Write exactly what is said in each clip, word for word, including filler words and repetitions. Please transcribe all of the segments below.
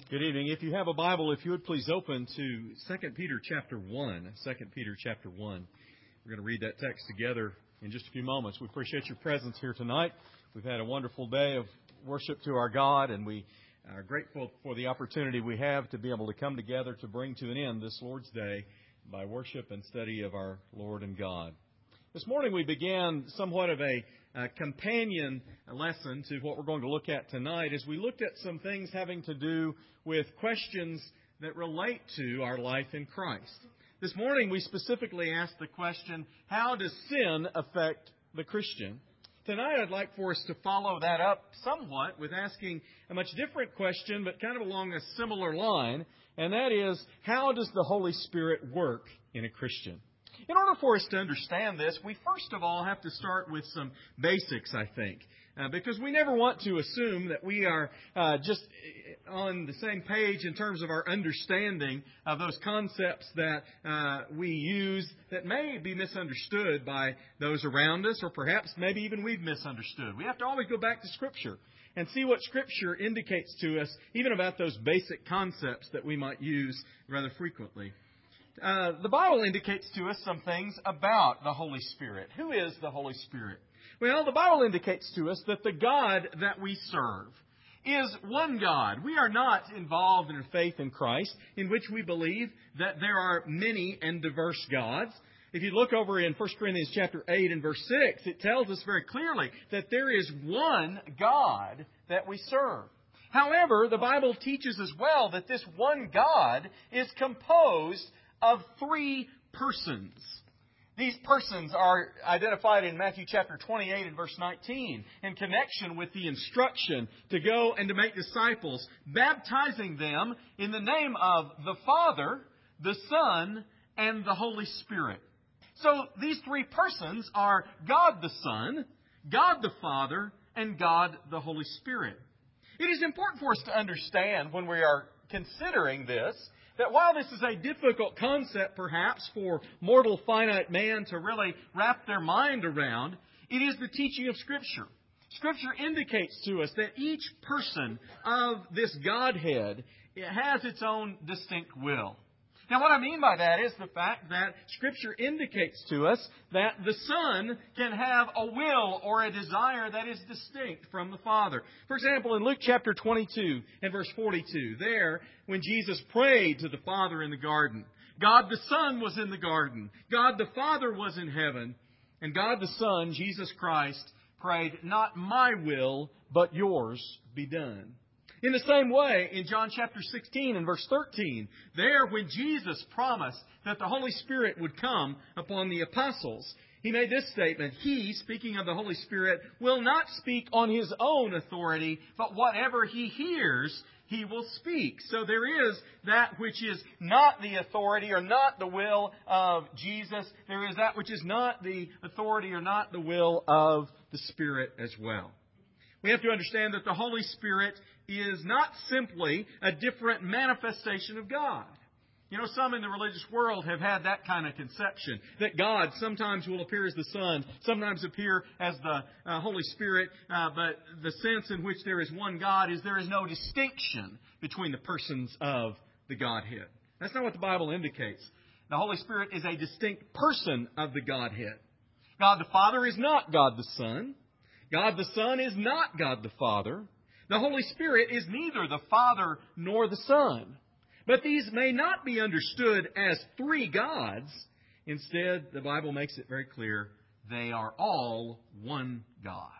Good evening. If you have a Bible, if you would please open to Second Peter chapter one. Second Peter chapter one. We're going to read that text together in just a few moments. We appreciate your presence here tonight. We've had a wonderful day of worship to our God, and we are grateful for the opportunity we have to be able to come together to bring to an end this Lord's Day by worship and study of our Lord and God. This morning we began somewhat of a uh, companion lesson to what we're going to look at tonight as we looked at some things having to do with questions that relate to our life in Christ. This morning we specifically asked the question, how does sin affect the Christian? Tonight I'd like for us to follow that up somewhat with asking a much different question, but kind of along a similar line, and that is, how does the Holy Spirit work in a Christian? In order for us to understand this, we first of all have to start with some basics, I think, uh, because we never want to assume that we are uh, just on the same page in terms of our understanding of those concepts that uh, we use that may be misunderstood by those around us, or perhaps maybe even we've misunderstood. We have to always go back to Scripture and see what Scripture indicates to us, even about those basic concepts that we might use rather frequently. Uh, the Bible indicates to us some things about the Holy Spirit. Who is the Holy Spirit? Well, the Bible indicates to us that the God that we serve is one God. We are not involved in a faith in Christ in which we believe that there are many and diverse gods. If you look over in First Corinthians chapter eight and verse six, it tells us very clearly that there is one God that we serve. However, the Bible teaches as well that this one God is composed of three persons. These persons are identified in Matthew chapter twenty-eight and verse nineteen in connection with the instruction to go and to make disciples, baptizing them in the name of the Father, the Son, and the Holy Spirit. So these three persons are God the Son, God the Father, and God the Holy Spirit. It is important for us to understand when we are considering this that while this is a difficult concept, perhaps, for mortal finite man to really wrap their mind around, it is the teaching of Scripture. Scripture indicates to us that each person of this Godhead has its own distinct will. Now, what I mean by that is the fact that Scripture indicates to us that the Son can have a will or a desire that is distinct from the Father. For example, in Luke chapter twenty-two and verse forty-two, there, when Jesus prayed to the Father in the garden, God the Son was in the garden, God the Father was in heaven, and God the Son, Jesus Christ, prayed, "Not my will, but yours be done." In the same way, in John chapter sixteen and verse thirteen, there when Jesus promised that the Holy Spirit would come upon the apostles, He made this statement, He, speaking of the Holy Spirit, will not speak on His own authority, but whatever He hears, He will speak. So there is that which is not the authority or not the will of Jesus. There is that which is not the authority or not the will of the Spirit as well. We have to understand that the Holy Spirit is not simply a different manifestation of God. You know, some in the religious world have had that kind of conception, that God sometimes will appear as the Son, sometimes appear as the uh, Holy Spirit, uh, but the sense in which there is one God is there is no distinction between the persons of the Godhead. That's not what the Bible indicates. The Holy Spirit is a distinct person of the Godhead. God the Father is not God the Son. God the Son is not God the Father. The Holy Spirit is neither the Father nor the Son. But these may not be understood as three gods. Instead, the Bible makes it very clear they are all one God.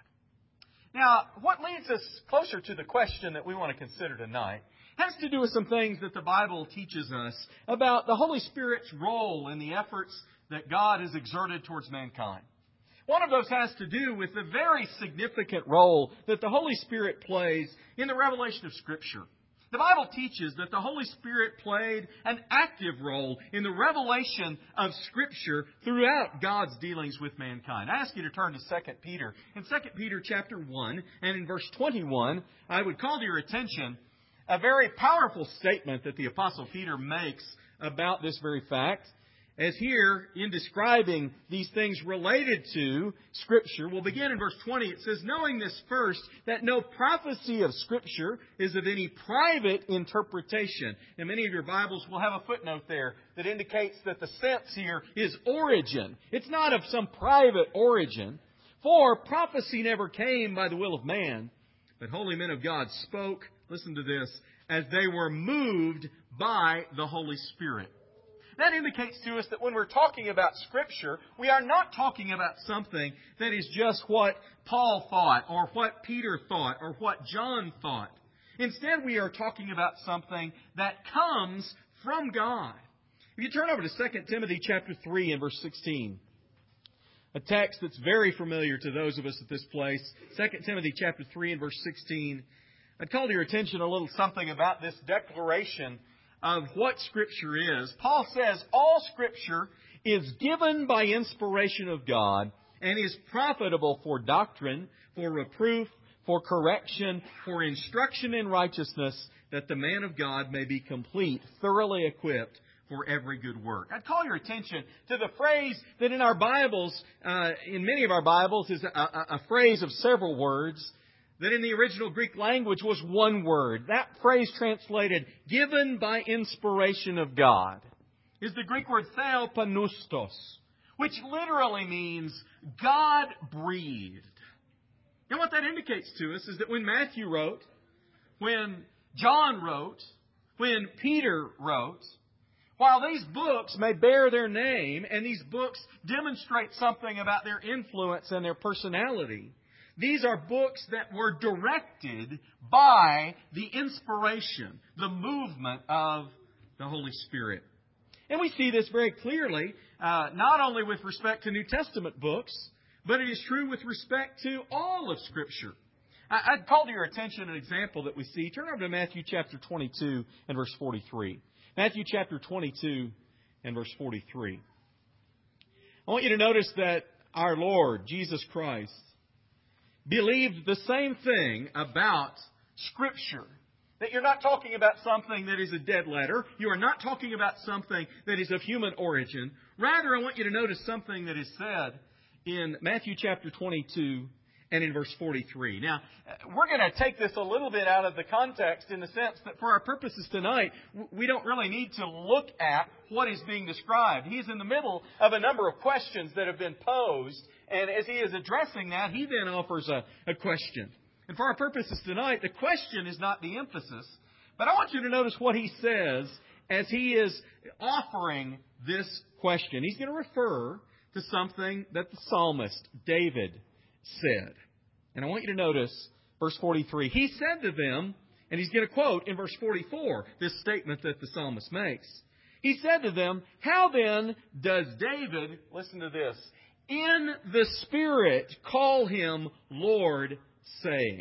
Now, what leads us closer to the question that we want to consider tonight has to do with some things that the Bible teaches us about the Holy Spirit's role in the efforts that God has exerted towards mankind. One of those has to do with the very significant role that the Holy Spirit plays in the revelation of Scripture. The Bible teaches that the Holy Spirit played an active role in the revelation of Scripture throughout God's dealings with mankind. I ask you to turn to Second Peter. In Second Peter chapter one and in verse twenty-one, I would call to your attention a very powerful statement that the Apostle Peter makes about this very fact. as here in describing these things related to Scripture. We'll begin in verse twenty. It says, knowing this first, that no prophecy of Scripture is of any private interpretation. And many of your Bibles will have a footnote there that indicates that the sense here is origin. It's not of some private origin. For prophecy never came by the will of man, but holy men of God spoke, listen to this, as they were moved by the Holy Spirit. That indicates to us that when we're talking about Scripture, we are not talking about something that is just what Paul thought, or what Peter thought, or what John thought. Instead, we are talking about something that comes from God. If you turn over to Second Timothy chapter three and verse sixteen, a text that's very familiar to those of us at this place, Second Timothy chapter three and verse sixteen, I'd call to your attention a little something about this declaration of what Scripture is. Paul says, all Scripture is given by inspiration of God and is profitable for doctrine, for reproof, for correction, for instruction in righteousness, that the man of God may be complete, thoroughly equipped for every good work. I'd call your attention to the phrase that in our Bibles, uh, in many of our Bibles, is a, a, a phrase of several words, that in the original Greek language was one word. That phrase translated, given by inspiration of God, is the Greek word theopneustos, which literally means God breathed. And what that indicates to us is that when Matthew wrote, when John wrote, when Peter wrote, while these books may bear their name and these books demonstrate something about their influence and their personality, these are books that were directed by the inspiration, the movement of the Holy Spirit. And we see this very clearly, uh, not only with respect to New Testament books, but it is true with respect to all of Scripture. I, I'd call to your attention an example that we see. Turn over to Matthew chapter twenty-two and verse forty-three. Matthew chapter twenty-two and verse forty-three. I want you to notice that our Lord, Jesus Christ, believed the same thing about Scripture. That you're not talking about something that is a dead letter. You are not talking about something that is of human origin. Rather, I want you to notice something that is said in Matthew chapter twenty-two and in verse forty-three. Now, we're going to take this a little bit out of the context in the sense that for our purposes tonight, we don't really need to look at what is being described. He's in the middle of a number of questions that have been posed. And as he is addressing that, he then offers a, a question. And for our purposes tonight, the question is not the emphasis. But I want you to notice what he says as he is offering this question. He's going to refer to something that the psalmist, David, said. And I want you to notice verse forty-three. He said to them, and he's going to quote in verse forty-four this statement that the psalmist makes. He said to them, how then does David, listen to this, in the Spirit call Him Lord, saying?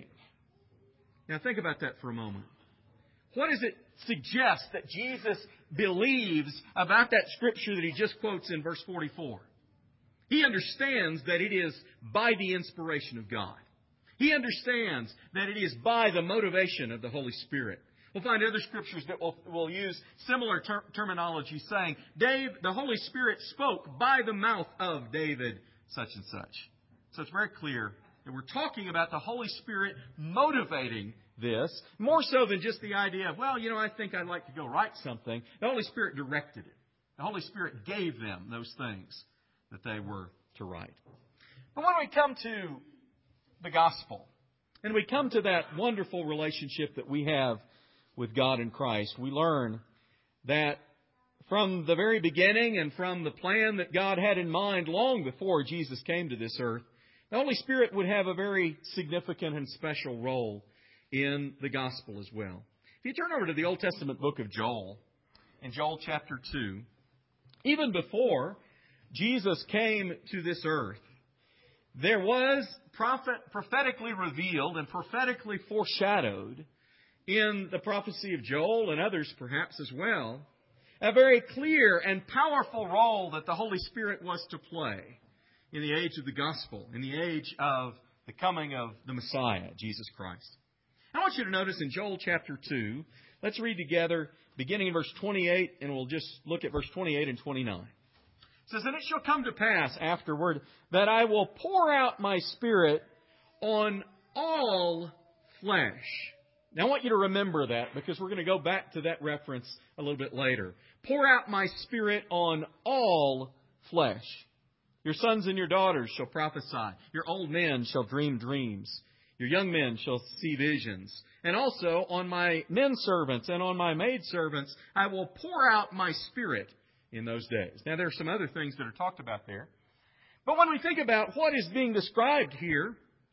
Now think about that for a moment. What does it suggest that Jesus believes about that Scripture that he just quotes in verse forty-four? He understands that it is by the inspiration of God. He understands that it is by the motivation of the Holy Spirit. We'll find other Scriptures that will, will use similar ter- terminology saying, Dave, the Holy Spirit spoke by the mouth of David, such and such. So it's very clear that we're talking about the Holy Spirit motivating this, more so than just the idea of, well, you know, I think I'd like to go write something. The Holy Spirit directed it. The Holy Spirit gave them those things that they were to write. But when we come to the gospel, and we come to that wonderful relationship that we have with God in Christ, we learn that from the very beginning and from the plan that God had in mind long before Jesus came to this earth, the Holy Spirit would have a very significant and special role in the gospel as well. If you turn over to the Old Testament book of Joel, in Joel chapter two, even before Jesus came to this earth, there was prophet, prophetically revealed and prophetically foreshadowed in the prophecy of Joel and others perhaps as well, a very clear and powerful role that the Holy Spirit was to play in the age of the gospel, in the age of the coming of the Messiah, Jesus Christ. I want you to notice in Joel chapter two, let's read together beginning in verse twenty-eight, and we'll just look at verse twenty-eight and twenty-nine. It says, and it shall come to pass afterward that I will pour out my Spirit on all flesh. Now I want you to remember that because we're going to go back to that reference a little bit later. Pour out my Spirit on all flesh. Your sons and your daughters shall prophesy. Your old men shall dream dreams. Your young men shall see visions. And also on my men servants and on my maid servants I will pour out my Spirit in those days. Now there are some other things that are talked about there. But when we think about what is being described here,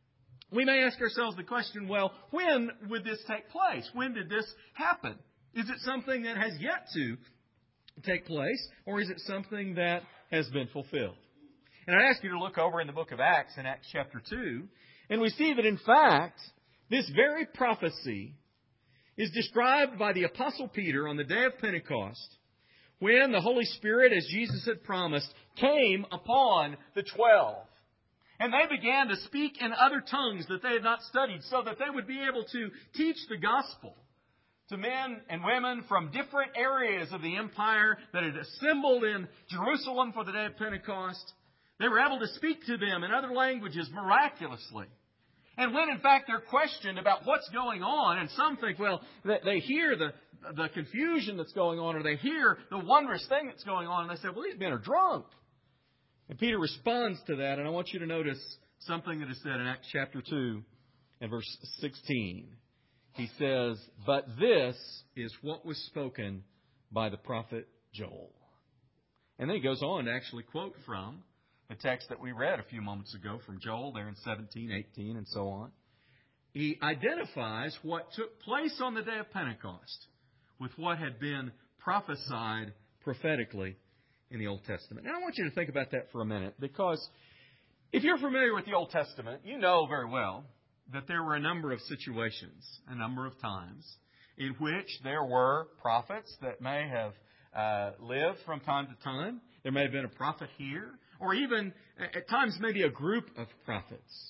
we may ask ourselves the question, well, when would this take place? When did this happen? Is it something that has yet to take place, or is it something that has been fulfilled? And I ask you to look over in the book of Acts, in Acts chapter two, and we see that in fact, this very prophecy is described by the Apostle Peter on the day of Pentecost, when the Holy Spirit, as Jesus had promised, came upon the twelve. And they began to speak in other tongues that they had not studied so that they would be able to teach the gospel to men and women from different areas of the empire that had assembled in Jerusalem for the day of Pentecost. They were able to speak to them in other languages miraculously. And when, in fact, they're questioned about what's going on, and some think, well, they hear the, the confusion that's going on, or they hear the wondrous thing that's going on, and they say, well, these men are drunk. And Peter responds to that, and I want you to notice something that is said in Acts chapter two and verse sixteen. He says, but this is what was spoken by the prophet Joel. And then he goes on to actually quote from the text that we read a few moments ago from Joel there in seventeen, eighteen, and so on. He identifies what took place on the day of Pentecost with what had been prophesied prophetically in the Old Testament. Now, I want you to think about that for a minute, because if you're familiar with the Old Testament, you know very well that there were a number of situations, a number of times, in which there were prophets that may have uh, lived from time to time. There may have been a prophet here, or even at times maybe a group of prophets.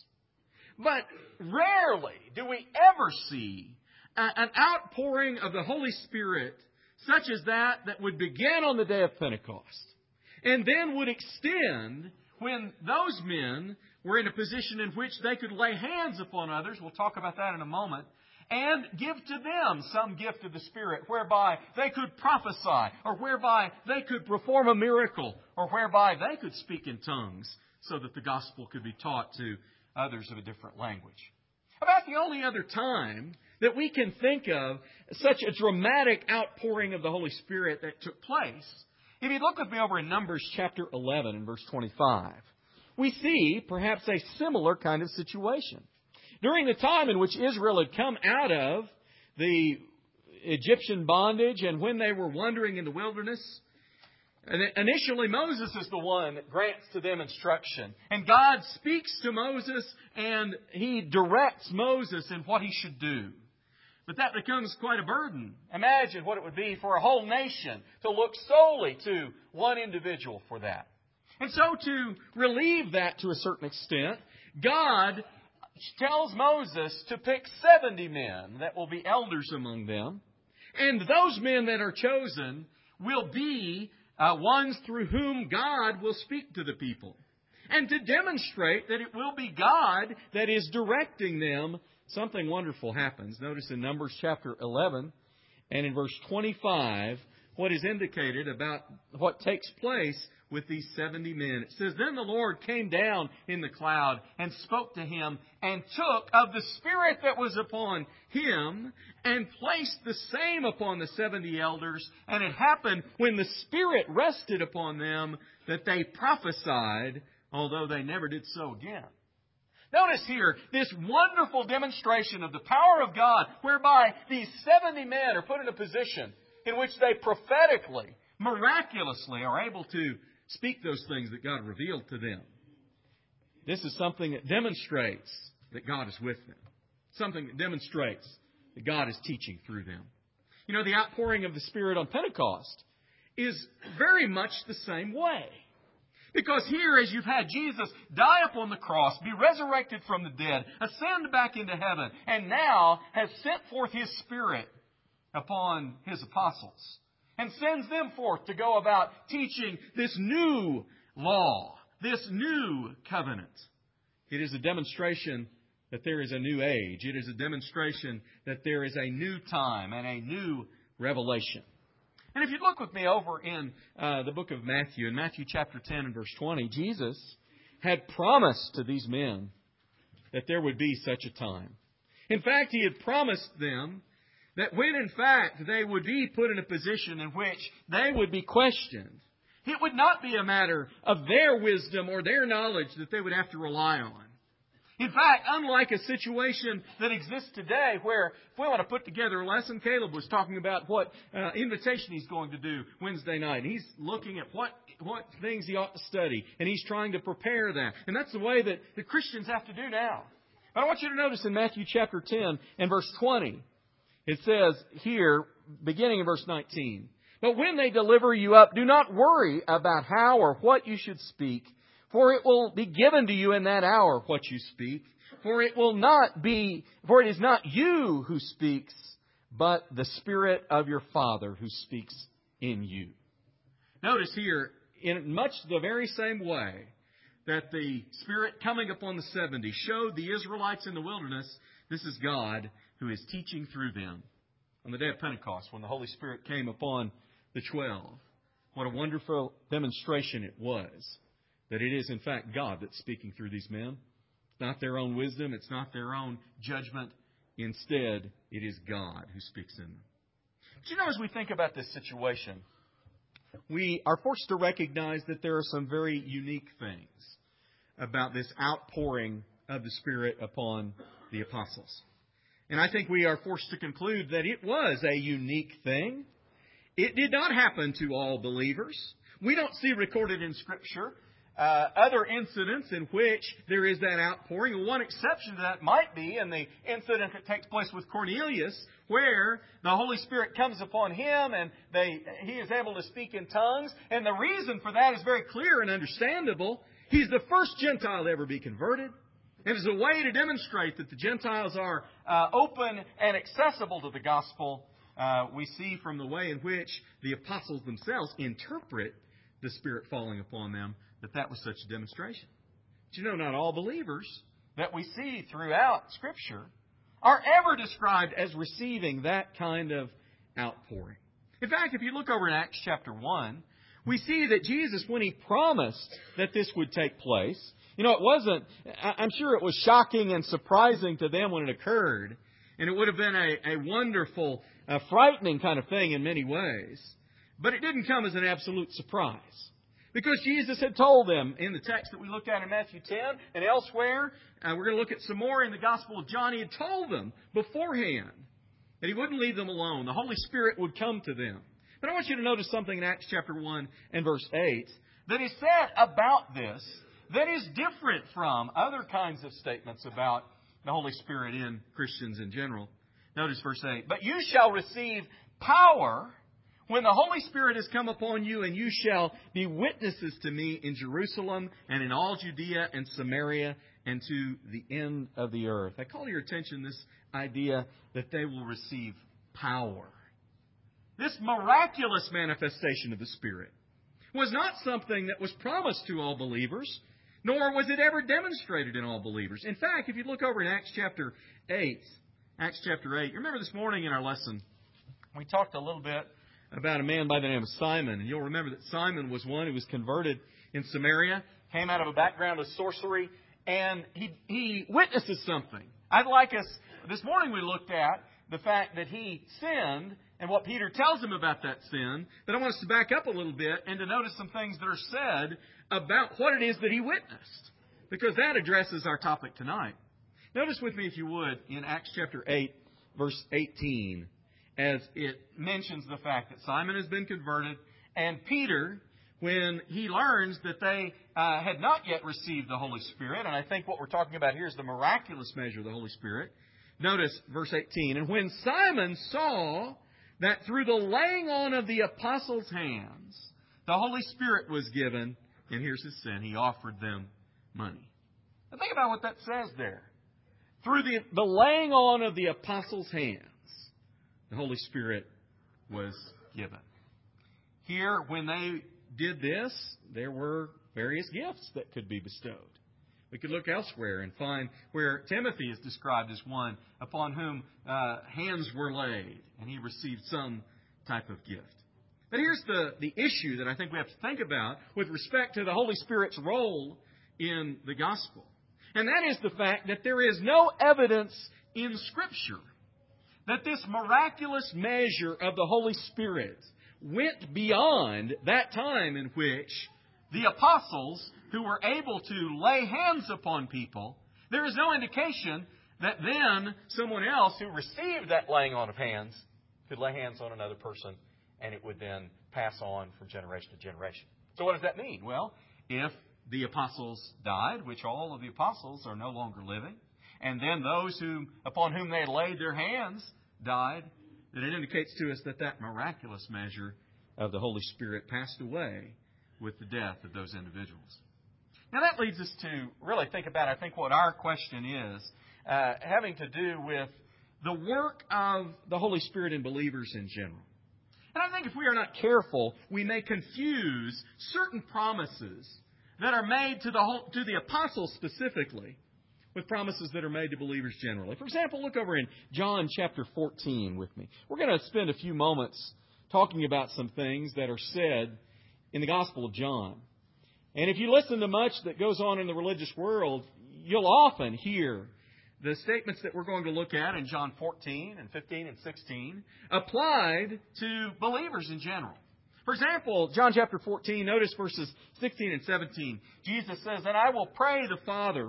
But rarely do we ever see a, an outpouring of the Holy Spirit such as that that would begin on the day of Pentecost and then would extend when those men were in a position in which they could lay hands upon others. We'll talk about that in a moment. And give to them some gift of the Spirit whereby they could prophesy, or whereby they could perform a miracle, or whereby they could speak in tongues so that the gospel could be taught to others of a different language. About the only other time that we can think of such a dramatic outpouring of the Holy Spirit that took place, if you look with me over in Numbers chapter eleven and verse twenty-five, we see perhaps a similar kind of situation. During the time in which Israel had come out of the Egyptian bondage and when they were wandering in the wilderness, initially Moses is the one that grants to them instruction. And God speaks to Moses and He directs Moses in what he should do. But that becomes quite a burden. Imagine what it would be for a whole nation to look solely to one individual for that. And so to relieve that to a certain extent, God tells Moses to pick seventy men that will be elders among them. And those men that are chosen will be uh, ones through whom God will speak to the people. And to demonstrate that it will be God that is directing them, something wonderful happens. Notice in Numbers chapter eleven and in verse twenty-five what is indicated about what takes place with these seventy men. It says, then the Lord came down in the cloud and spoke to him and took of the Spirit that was upon him and placed the same upon the seventy elders. And it happened when the Spirit rested upon them that they prophesied, although they never did so again. Notice here this wonderful demonstration of the power of God whereby these seventy men are put in a position in which they prophetically, miraculously are able to speak those things that God revealed to them. This is something that demonstrates that God is with them. Something that demonstrates that God is teaching through them. You know, the outpouring of the Spirit on Pentecost is very much the same way. Because here, as you've had Jesus die upon the cross, be resurrected from the dead, ascend back into heaven, and now has sent forth His Spirit upon His apostles. and sends them forth to go about teaching this new law, this new covenant. It is a demonstration that there is a new age. It is a demonstration that there is a new time and a new revelation. And if you look with me over in uh, the book of Matthew, in Matthew chapter ten and verse twenty, Jesus had promised to these men that there would be such a time. In fact, He had promised them that when in fact they would be put in a position in which they would be questioned, it would not be a matter of their wisdom or their knowledge that they would have to rely on. In fact, unlike a situation that exists today where if we want to put together a lesson, Caleb was talking about what uh, invitation he's going to do Wednesday night. He's looking at what, what things he ought to study, and he's trying to prepare that. And that's the way that the Christians have to do now. But I want you to notice in Matthew chapter ten and verse twenty, it says here, beginning in verse nineteen, "But when they deliver you up, do not worry about how or what you should speak, for it will be given to you in that hour what you speak. For it will not be, for it is not you who speaks, but the Spirit of your Father who speaks in you." Notice here, in much the very same way that the Spirit coming upon the seventy showed the Israelites in the wilderness, this is God who is teaching through them. On the day of Pentecost, when the Holy Spirit came upon the twelve, what a wonderful demonstration it was that it is, in fact, God that's speaking through these men. It's not their own wisdom. It's not their own judgment. Instead, it is God who speaks in them. But you know, as we think about this situation, we are forced to recognize that there are some very unique things about this outpouring of the Spirit upon the apostles. And I think we are forced to conclude that it was a unique thing. It did not happen to all believers. We don't see recorded in Scripture Uh, other incidents in which there is that outpouring. One exception to that might be in the incident that takes place with Cornelius, where the Holy Spirit comes upon him and they, he is able to speak in tongues. And the reason for that is very clear and understandable. He's the first Gentile to ever be converted. And as a way to demonstrate that the Gentiles are uh, open and accessible to the gospel, uh, we see from the way in which the apostles themselves interpret the Spirit falling upon them, that that was such a demonstration. But you know, not all believers that we see throughout Scripture are ever described as receiving that kind of outpouring. In fact, if you look over in Acts chapter one, we see that Jesus, when He promised that this would take place, you know, it wasn't, I'm sure it was shocking and surprising to them when it occurred. And it would have been a, a wonderful, uh, frightening kind of thing in many ways. But it didn't come as an absolute surprise. Because Jesus had told them in the text that we looked at in Matthew ten and elsewhere, uh, we're going to look at some more in the Gospel of John, He had told them beforehand that He wouldn't leave them alone. The Holy Spirit would come to them. But I want you to notice something in Acts chapter one and verse eight that is said about this that is different from other kinds of statements about the Holy Spirit in Christians in general. Notice verse eight. "But you shall receive power when the Holy Spirit has come upon you, and you shall be witnesses to me in Jerusalem and in all Judea and Samaria and to the end of the earth." I call your attention to this idea that they will receive power. This miraculous manifestation of the Spirit was not something that was promised to all believers, nor was it ever demonstrated in all believers. In fact, if you look over in Acts chapter eight, Acts chapter eight, you remember this morning in our lesson, we talked a little bit about a man by the name of Simon. And you'll remember that Simon was one who was converted in Samaria, came out of a background of sorcery, and he, he witnesses something. I'd like us, this morning we looked at the fact that he sinned and what Peter tells him about that sin. But I want us to back up a little bit and to notice some things that are said about what it is that he witnessed, because that addresses our topic tonight. Notice with me, if you would, in Acts chapter eight, verse eighteen, as it mentions the fact that Simon has been converted, and Peter, when he learns that they uh, had not yet received the Holy Spirit, and I think what we're talking about here is the miraculous measure of the Holy Spirit. Notice verse eighteen, "And when Simon saw that through the laying on of the apostles' hands the Holy Spirit was given," and here's his sin, "he offered them money." Now think about what that says there. Through the, the laying on of the apostles' hands, the Holy Spirit was given. here, when they did this, there were various gifts that could be bestowed. We could look elsewhere and find where Timothy is described as one upon whom uh, hands were laid, and he received some type of gift. But here's the, the issue that I think we have to think about with respect to the Holy Spirit's role in the gospel. And that is the fact that there is no evidence in Scripture that this miraculous measure of the Holy Spirit went beyond that time in which the apostles who were able to lay hands upon people. There is no indication that then someone else who received that laying on of hands could lay hands on another person, and it would then pass on from generation to generation. So what does that mean? Well, if the apostles died, which all of the apostles are no longer living, and then those who upon whom they laid their hands died, then it indicates to us that that miraculous measure of the Holy Spirit passed away with the death of those individuals. Now that leads us to really think about, I think, what our question is, uh, having to do with the work of the Holy Spirit in believers in general. And I think if we are not careful, we may confuse certain promises that are made to the whole, to the apostles specifically with promises that are made to believers generally. For example, look over in John chapter fourteen with me. We're going to spend a few moments talking about some things that are said in the Gospel of John. And if you listen to much that goes on in the religious world, you'll often hear the statements that we're going to look at in John fourteen and fifteen and sixteen applied to believers in general. For example, John chapter fourteen, notice verses sixteen and seventeen. Jesus says, "And I will pray the Father,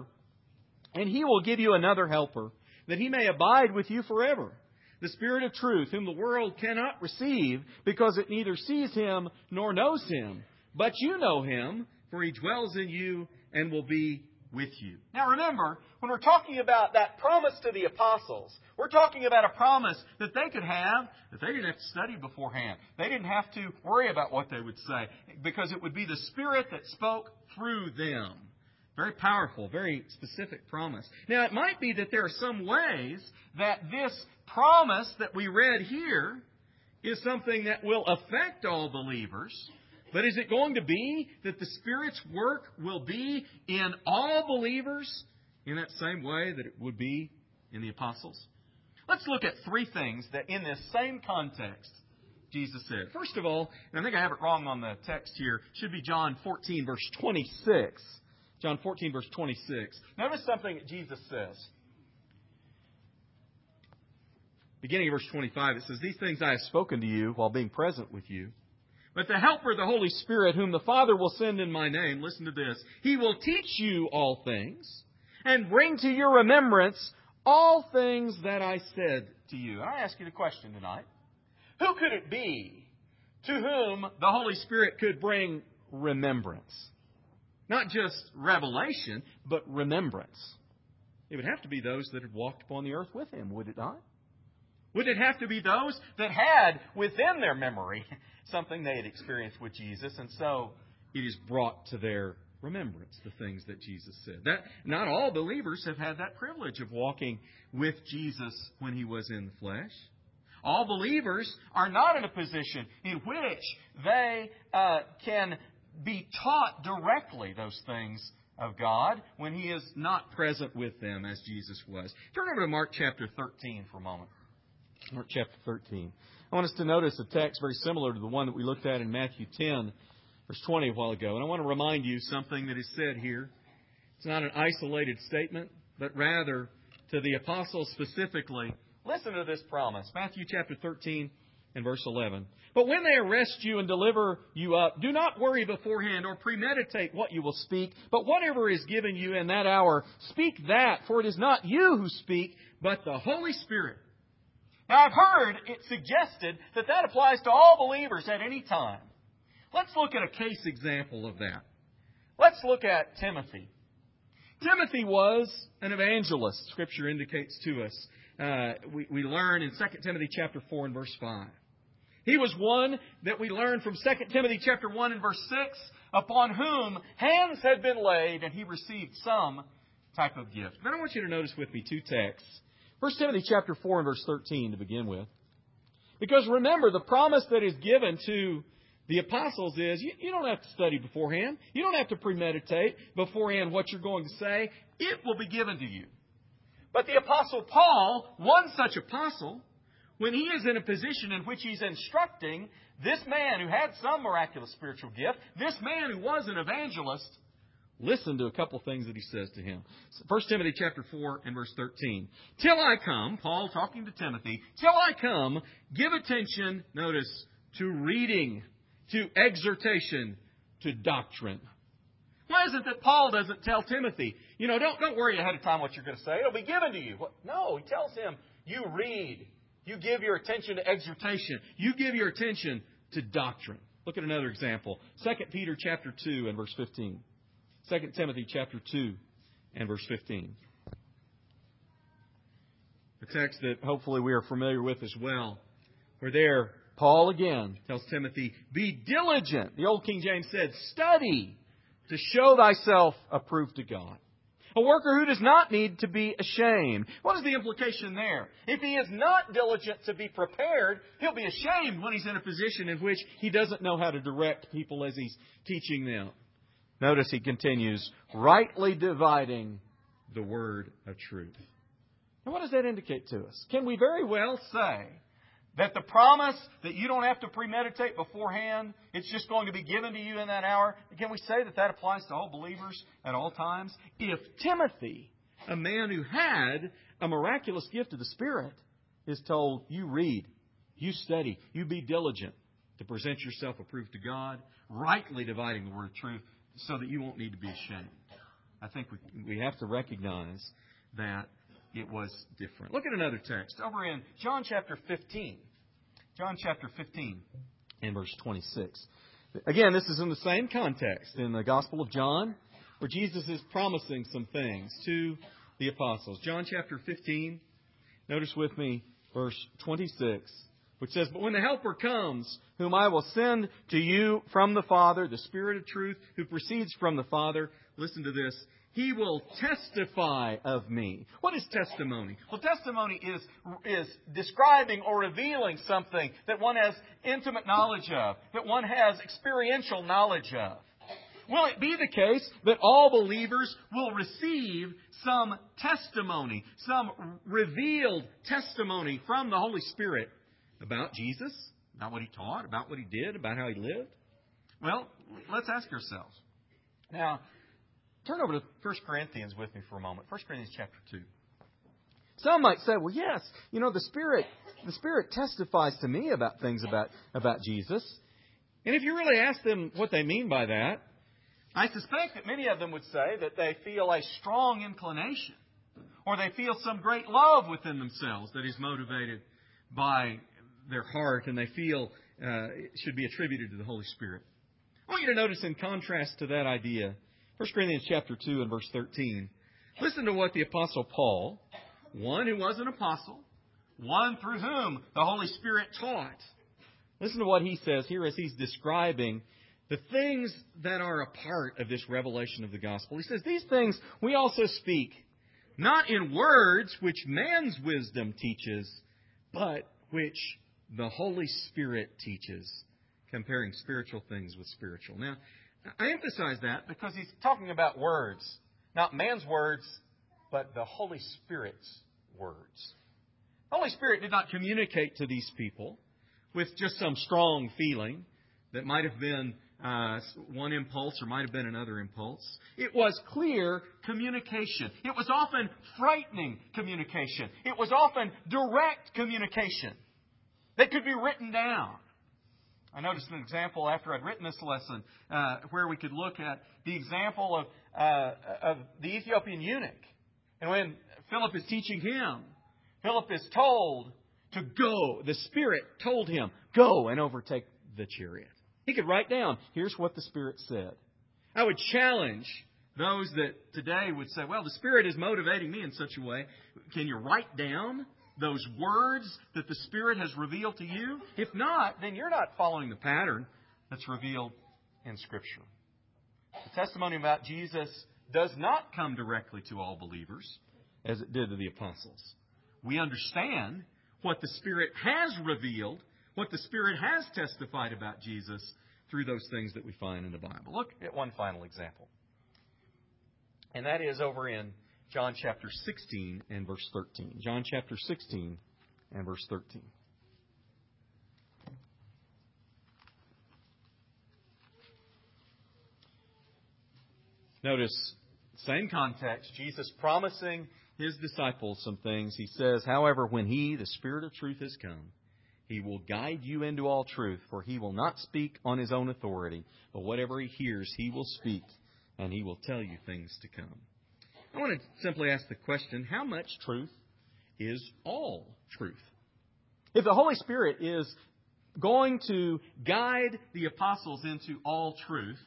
and He will give you another helper, that He may abide with you forever. The Spirit of truth, whom the world cannot receive, because it neither sees Him nor knows Him. But you know Him, for He dwells in you and will be with you." Now remember, when we're talking about that promise to the apostles, we're talking about a promise that they could have, that they didn't have to study beforehand. They didn't have to worry about what they would say, because it would be the Spirit that spoke through them. Very powerful, very specific promise. Now, it might be that there are some ways that this promise that we read here is something that will affect all believers. But is it going to be that the Spirit's work will be in all believers in that same way that it would be in the apostles? Let's look at three things that in this same context Jesus said. First of all, and I think I have it wrong on the text here, it should be John fourteen, verse twenty-six. John fourteen, verse twenty-six. Notice something that Jesus says. Beginning of verse twenty-five, it says, "These things I have spoken to you while being present with you. But the Helper, the Holy Spirit, whom the Father will send in my name," listen to this, "He will teach you all things and bring to your remembrance all things that I said to you." And I ask you the question tonight. Who could it be to whom the Holy Spirit could bring remembrance? Not just revelation, but remembrance. It would have to be those that had walked upon the earth with Him, would it not? Would it have to be those that had within their memory something they had experienced with Jesus, and so it is brought to their remembrance, the things that Jesus said? That not all believers have had that privilege of walking with Jesus when He was in the flesh. All believers are not in a position in which they uh, can be taught directly those things of God when He is not present with them as Jesus was. Turn over to Mark chapter thirteen for a moment. Mark chapter thirteen. I want us to notice a text very similar to the one that we looked at in Matthew ten, verse twenty a while ago. And I want to remind you something that is said here. It's not an isolated statement, but rather to the apostles specifically. Listen to this promise. Matthew chapter thirteen and verse eleven. "But when they arrest you and deliver you up, do not worry beforehand or premeditate what you will speak, but whatever is given you in that hour, speak that, for it is not you who speak, but the Holy Spirit." Now, I've heard it suggested that that applies to all believers at any time. Let's look at a case example of that. Let's look at Timothy. Timothy was an evangelist, Scripture indicates to us. Uh, we, we learn in Second Timothy chapter four and verse five. He was one that we learn from Second Timothy chapter one and verse six, upon whom hands had been laid and he received some type of gift. But I want you to notice with me two texts. First Timothy chapter four and verse thirteen to begin with. Because remember, the promise that is given to the apostles is you, you don't have to study beforehand. You don't have to premeditate beforehand what you're going to say. It will be given to you. But the Apostle Paul, one such apostle, when he is in a position in which he's instructing this man who had some miraculous spiritual gift, this man who was an evangelist, listen to a couple things that he says to him. First Timothy chapter four and verse thirteen. Till I come, Paul talking to Timothy, till I come, give attention, notice, to reading, to exhortation, to doctrine. Why is it that Paul doesn't tell Timothy, you know, don't, don't worry ahead of time what you're going to say. It'll be given to you. No, he tells him, you read. You give your attention to exhortation. You give your attention to doctrine. Look at another example. Second Peter chapter two and verse fifteen. Second Timothy chapter two and verse fifteen. A text that hopefully we are familiar with as well. Where there, Paul again tells Timothy, be diligent. The old King James said, study to show thyself approved to God. A worker who does not need to be ashamed. What is the implication there? If he is not diligent to be prepared, he'll be ashamed when he's in a position in which he doesn't know how to direct people as he's teaching them. Notice he continues, rightly dividing the word of truth. Now what does that indicate to us? Can we very well say that the promise that you don't have to premeditate beforehand, it's just going to be given to you in that hour, can we say that that applies to all believers at all times? If Timothy, a man who had a miraculous gift of the Spirit, is told, you read, you study, you be diligent to present yourself approved to God, rightly dividing the word of truth, so that you won't need to be ashamed. I think we, we have to recognize that it was different. Look at another text over in John chapter fifteen. John chapter fifteen and verse twenty-six. Again, this is in the same context in the Gospel of John, where Jesus is promising some things to the apostles. John chapter fifteen, notice with me verse twenty-six, which says, but when the Helper comes, whom I will send to you from the Father, the Spirit of truth, who proceeds from the Father, listen to this, He will testify of me. What is testimony? Well, testimony is, is describing or revealing something that one has intimate knowledge of, that one has experiential knowledge of. Will it be the case that all believers will receive some testimony, some revealed testimony from the Holy Spirit about Jesus, about what He taught, about what He did, about how He lived? Well, let's ask ourselves. Now, turn over to First Corinthians with me for a moment. First Corinthians chapter two. Some might say, well, yes, you know, the Spirit the Spirit testifies to me about things about, about Jesus. And if you really ask them what they mean by that, I suspect that many of them would say that they feel a strong inclination, or they feel some great love within themselves that is motivated by their heart, and they feel uh, it should be attributed to the Holy Spirit. I want you to notice, in contrast to that idea, First Corinthians chapter two and verse thirteen. Listen to what the Apostle Paul, one who was an apostle, one through whom the Holy Spirit taught. Listen to what he says here as he's describing the things that are a part of this revelation of the gospel. He says, these things we also speak, not in words which man's wisdom teaches, but which the Holy Spirit teaches, comparing spiritual things with spiritual. Now, I emphasize that because he's talking about words. Not man's words, but the Holy Spirit's words. The Holy Spirit did not communicate to these people with just some strong feeling that might have been uh, one impulse or might have been another impulse. It was clear communication. It was often frightening communication. It was often direct communication that could be written down. I noticed an example after I'd written this lesson uh, where we could look at the example of, uh, of the Ethiopian eunuch. And when Philip is teaching him, Philip is told to go. The Spirit told him, go and overtake the chariot. He could write down, here's what the Spirit said. I would challenge those that today would say, well, the Spirit is motivating me in such a way. Can you write down those words that the Spirit has revealed to you? If not, then you're not following the pattern that's revealed in Scripture. The testimony about Jesus does not come directly to all believers, as it did to the apostles. We understand what the Spirit has revealed, what the Spirit has testified about Jesus, through those things that we find in the Bible. Look at one final example. And that is over in John chapter sixteen and verse thirteen. John chapter sixteen and verse thirteen. Notice, same context, Jesus promising His disciples some things. He says, however, when He, the Spirit of truth, has come, He will guide you into all truth, for He will not speak on His own authority, but whatever He hears, He will speak, and He will tell you things to come. I want to simply ask the question, how much truth is all truth? If the Holy Spirit is going to guide the apostles into all truth,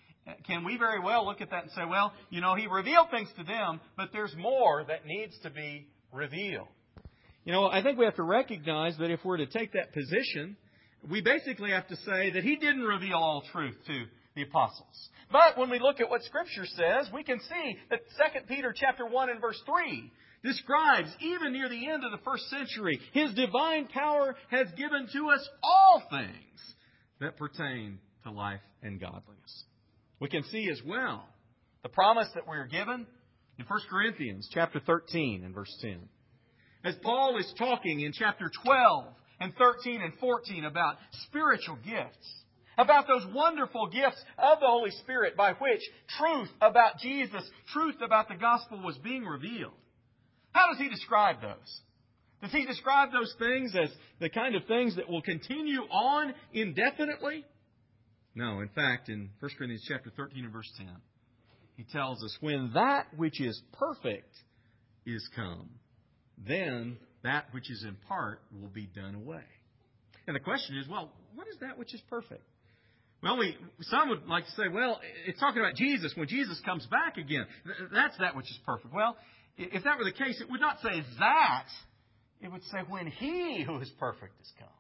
can we very well look at that and say, well, you know, He revealed things to them, but there's more that needs to be revealed? You know, I think we have to recognize that if we're to take that position, we basically have to say that He didn't reveal all truth to the apostles. But when we look at what Scripture says, we can see that Second Peter chapter one and verse three describes, even near the end of the first century, His divine power has given to us all things that pertain to life and godliness. We can see as well the promise that we are given in First Corinthians chapter thirteen and verse ten. As Paul is talking in chapter twelve and thirteen and fourteen about spiritual gifts, about those wonderful gifts of the Holy Spirit by which truth about Jesus, truth about the gospel was being revealed. How does he describe those? Does he describe those things as the kind of things that will continue on indefinitely? No, in fact, in First Corinthians chapter thirteen and verse ten, he tells us, when that which is perfect is come, then that which is in part will be done away. And the question is, well, what is that which is perfect? Well, we some would like to say, well, it's talking about Jesus. When Jesus comes back again, that's that which is perfect. Well, if that were the case, it would not say that. It would say when He who is perfect has come.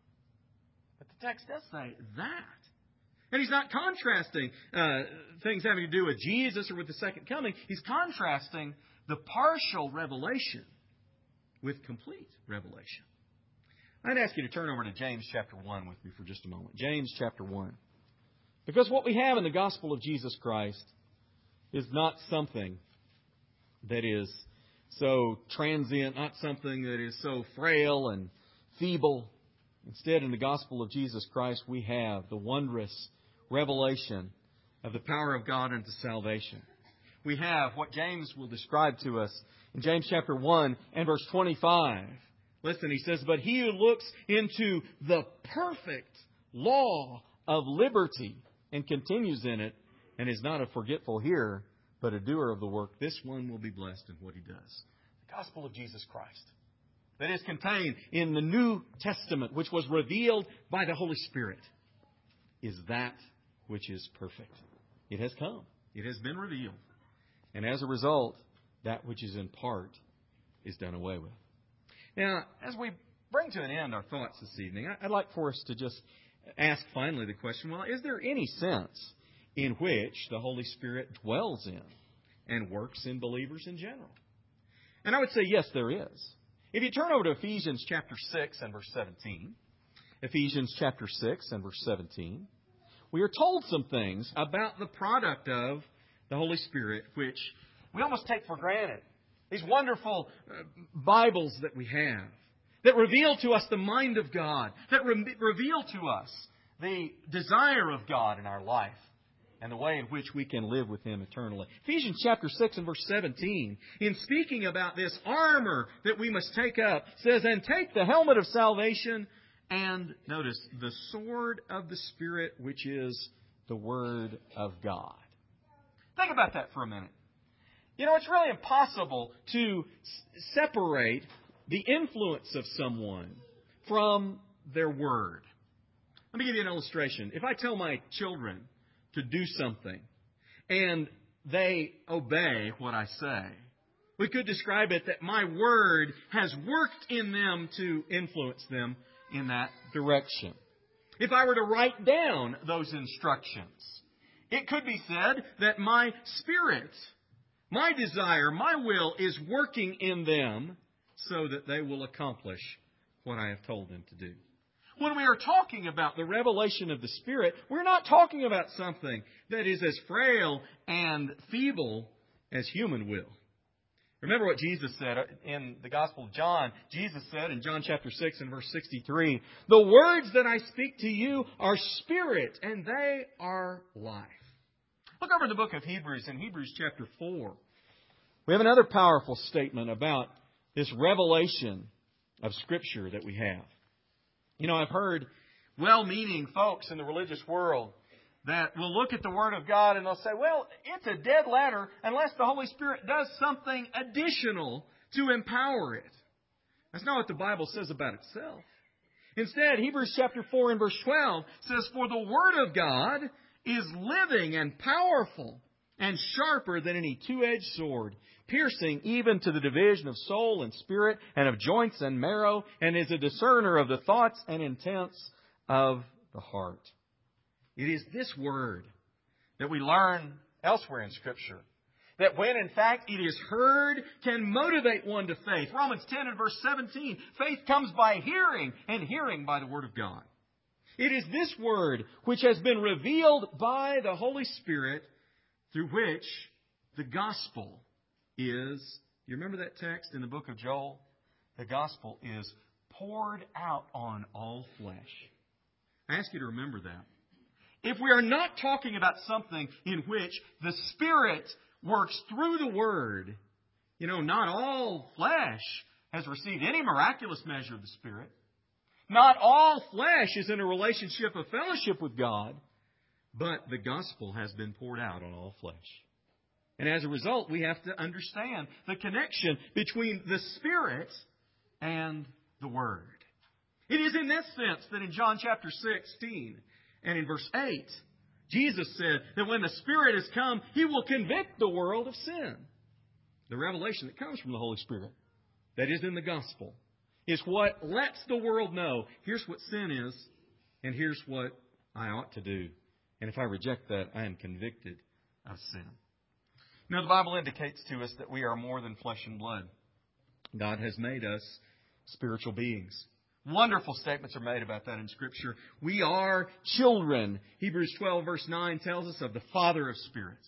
But the text does say that. And he's not contrasting uh, things having to do with Jesus or with the second coming. He's contrasting the partial revelation with complete revelation. I'd ask you to turn over to James chapter one with me for just a moment. James chapter one. Because what we have in the gospel of Jesus Christ is not something that is so transient, not something that is so frail and feeble. Instead, in the gospel of Jesus Christ, we have the wondrous revelation of the power of God unto salvation. We have what James will describe to us in James chapter one and verse twenty-five. Listen, he says, but he who looks into the perfect law of liberty and continues in it, and is not a forgetful hearer, but a doer of the work, this one will be blessed in what he does. The gospel of Jesus Christ that is contained in the New Testament, which was revealed by the Holy Spirit, is that which is perfect. It has come. It has been revealed. And as a result, that which is in part is done away with. Now, as we bring to an end our thoughts this evening, I'd like for us to just ask finally the question, well, is there any sense in which the Holy Spirit dwells in and works in believers in general? And I would say, yes, there is. If you turn over to Ephesians chapter six and verse seventeen, Ephesians chapter six and verse seventeen, we are told some things about the product of the Holy Spirit, which we almost take for granted. These wonderful uh, Bibles that we have that reveal to us the mind of God, that re- reveal to us the desire of God in our life and the way in which we can live with Him eternally. Ephesians chapter six and verse seventeen, in speaking about this armor that we must take up, says, and take the helmet of salvation and, notice, the sword of the Spirit, which is the Word of God. Think about that for a minute. You know, it's really impossible to s- separate the influence of someone from their word. Let me give you an illustration. If I tell my children to do something and they obey what I say, we could describe it that my word has worked in them to influence them in that direction. If I were to write down those instructions, it could be said that my spirit, my desire, my will is working in them so that they will accomplish what I have told them to do. When we are talking about the revelation of the Spirit, we're not talking about something that is as frail and feeble as human will. Remember what Jesus said in the Gospel of John. Jesus said in John chapter six and verse sixty-three, "The words that I speak to you are spirit, and they are life." Look over in the book of Hebrews, in Hebrews chapter four. We have another powerful statement about this revelation of Scripture that we have. You know, I've heard well-meaning folks in the religious world that will look at the Word of God and they'll say, well, it's a dead letter unless the Holy Spirit does something additional to empower it. That's not what the Bible says about itself. Instead, Hebrews chapter four and verse twelve says, "For the Word of God is living and powerful and sharper than any two-edged sword, piercing even to the division of soul and spirit and of joints and marrow, and is a discerner of the thoughts and intents of the heart." It is this Word that we learn elsewhere in Scripture, that when in fact it is heard, can motivate one to faith. Romans ten and verse seventeen, faith comes by hearing, and hearing by the Word of God. It is this Word which has been revealed by the Holy Spirit, through which the gospel is, you remember that text in the book of Joel? The gospel is poured out on all flesh. I ask you to remember that. If we are not talking about something in which the Spirit works through the Word, you know, not all flesh has received any miraculous measure of the Spirit. Not all flesh is in a relationship of fellowship with God, but the gospel has been poured out on all flesh. And as a result, we have to understand the connection between the Spirit and the Word. It is in this sense that in John chapter sixteen and in verse eight, Jesus said that when the Spirit has come, He will convict the world of sin. The revelation that comes from the Holy Spirit, that is in the gospel, is what lets the world know, here's what sin is, and here's what I ought to do. And if I reject that, I am convicted of sin. Now, the Bible indicates to us that we are more than flesh and blood. God has made us spiritual beings. Wonderful statements are made about that in Scripture. We are children. Hebrews twelve verse nine tells us of the Father of spirits.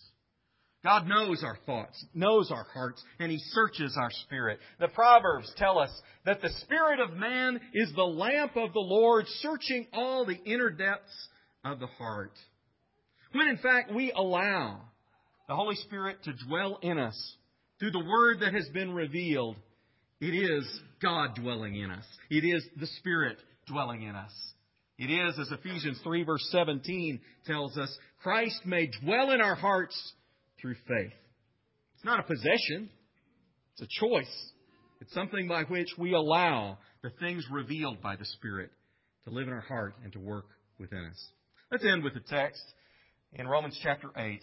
God knows our thoughts, knows our hearts, and He searches our spirit. The Proverbs tell us that the spirit of man is the lamp of the Lord, searching all the inner depths of the heart. When in fact we allow the Holy Spirit to dwell in us through the Word that has been revealed, it is God dwelling in us. It is the Spirit dwelling in us. It is, as Ephesians three verse seventeen tells us, Christ may dwell in our hearts through faith. It's not a possession. It's a choice. It's something by which we allow the things revealed by the Spirit to live in our heart and to work within us. Let's end with the text in Romans chapter eight.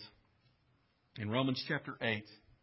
In Romans chapter eight.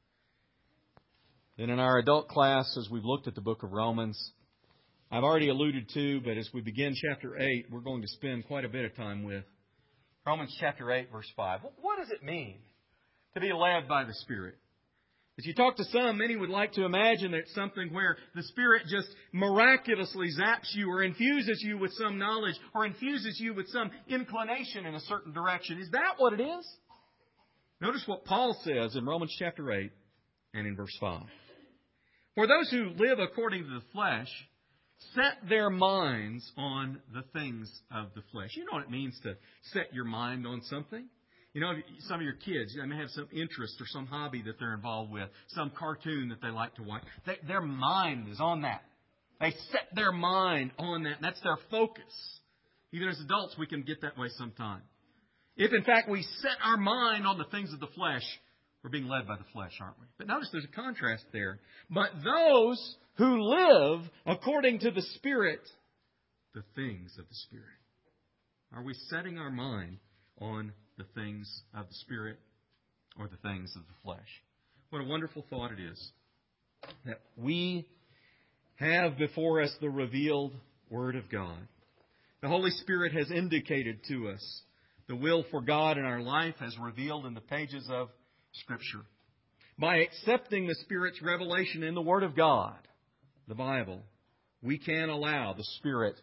Then in our adult class, as we've looked at the book of Romans, I've already alluded to, but as we begin chapter eight, we're going to spend quite a bit of time with Romans chapter eight, verse five. What does it mean to be led by the Spirit? As you talk to some, many would like to imagine that it's something where the Spirit just miraculously zaps you or infuses you with some knowledge or infuses you with some inclination in a certain direction. Is that what it is? Notice what Paul says in Romans chapter eight and in verse five. For those who live according to the flesh set their minds on the things of the flesh. You know what it means to set your mind on something? You know, some of your kids, they may have some interest or some hobby that they're involved with, some cartoon that they like to watch. They, their mind is on that. They set their mind on that. That's their focus. Even as adults, we can get that way sometimes. If, in fact, we set our mind on the things of the flesh, we're being led by the flesh, aren't we? But notice there's a contrast there. But those who live according to the Spirit, the things of the Spirit. Are we setting our mind on the things of the Spirit or the things of the flesh? What a wonderful thought it is that we have before us the revealed Word of God. The Holy Spirit has indicated to us the will for God in our life as revealed in the pages of Scripture. By accepting the Spirit's revelation in the Word of God, the Bible, we can allow the Spirit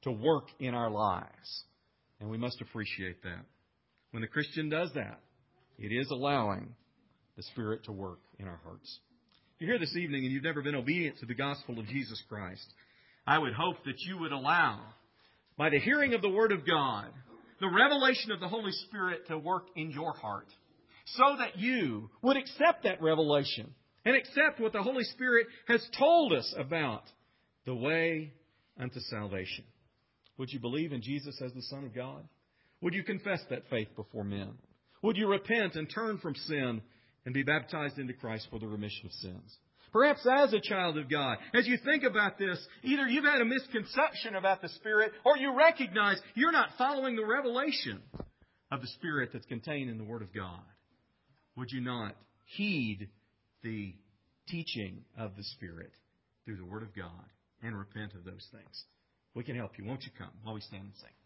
to work in our lives. And we must appreciate that. When the Christian does that, it is allowing the Spirit to work in our hearts. If you're here this evening and you've never been obedient to the gospel of Jesus Christ, I would hope that you would allow, by the hearing of the Word of God, the revelation of the Holy Spirit to work in your heart, so that you would accept that revelation and accept what the Holy Spirit has told us about the way unto salvation. Would you believe in Jesus as the Son of God? Would you confess that faith before men? Would you repent and turn from sin and be baptized into Christ for the remission of sins? Perhaps as a child of God, as you think about this, either you've had a misconception about the Spirit or you recognize you're not following the revelation of the Spirit that's contained in the Word of God. Would you not heed the teaching of the Spirit through the Word of God and repent of those things? We can help you. Won't you come while we stand and sing?